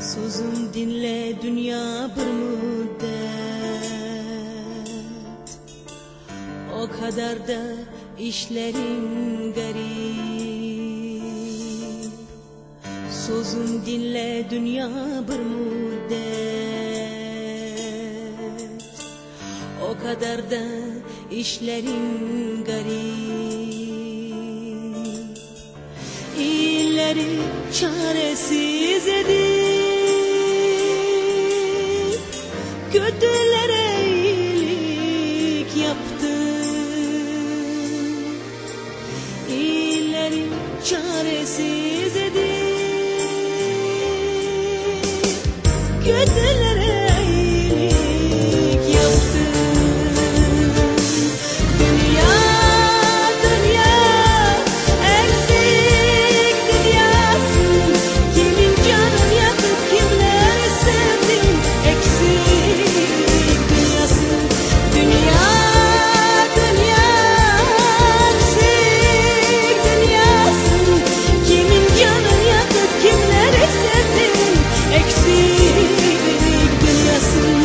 Sözüm dinle dünya bir müddet, o kadar da işlerin garip. Sözüm dinle dünya bir müddet, o kadar da işlerin garip. İlleri çaresiz edip kötülere iyilik yaptı. İlleri çaresiz edip kötülere iyilik yaptı. Dünya, dünya eksik dünyasın. Kimin canını yakıp kimleri sevdin? Eksik dünyasın. Dünya, dünya eksik dünyasın. Kimin canını yakıp kimleri sevdin? Eksik dünyasın.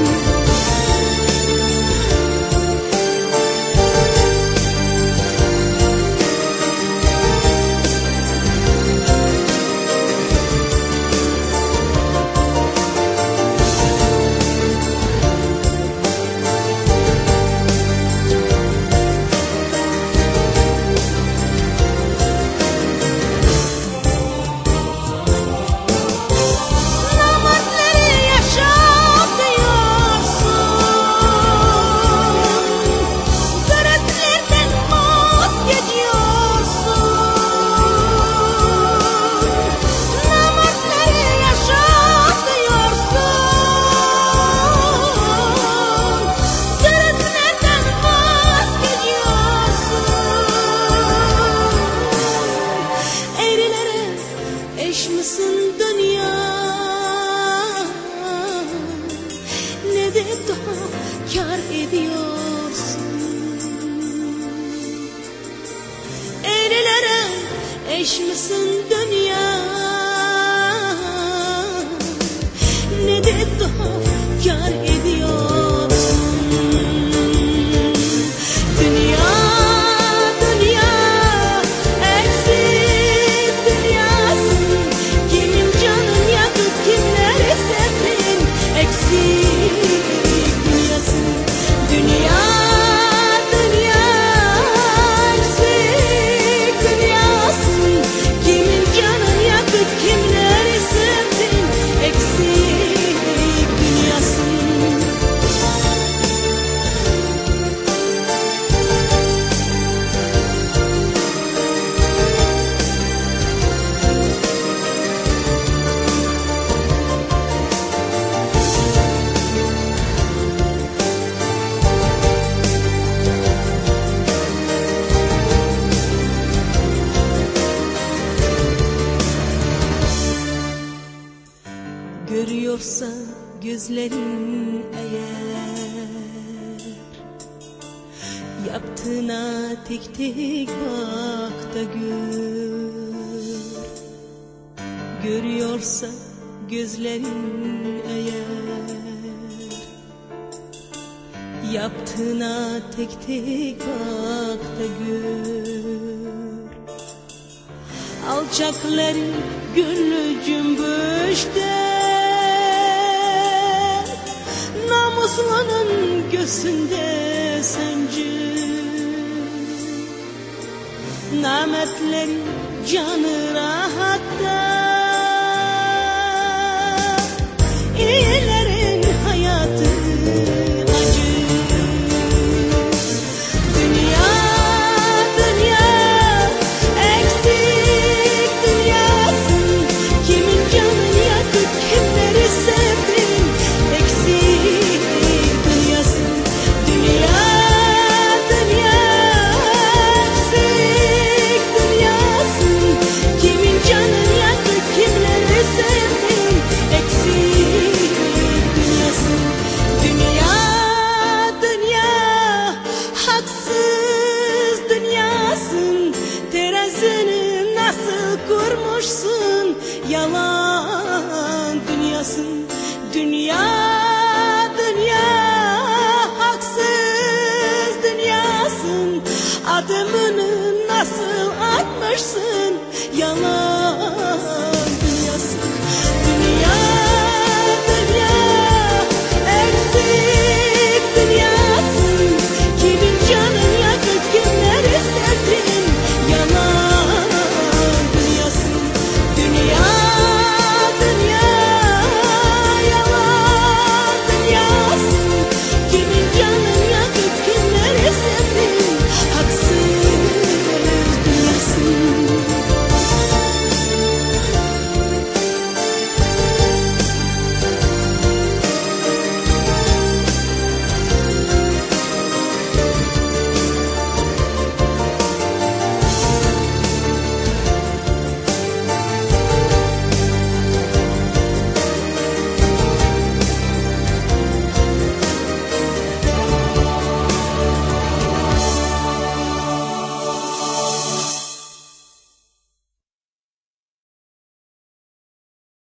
Eş misin dünya? Ne de daha kar ediyorsun? Erilere eş misin dünya? Ne de daha kar ediyorsun? Dünya, dünya eksik dünyasın. Kimin canını yakıp kimleri sevdin? Eksik dünyasın. Dünya, dünya eksik dünyasın. Kimin canını yakıp kimleri sevdin? Eksik dünyasın. Görüyorsa gözlerin eğer, yaptığına tek tek bak da gör. Görüyorsa gözlerin eğer, yaptığına tek tek bak da gör. Alçakların gönlü cümbüşte, namuslunun göğsünde sancı. Nametlerin canı rahatta,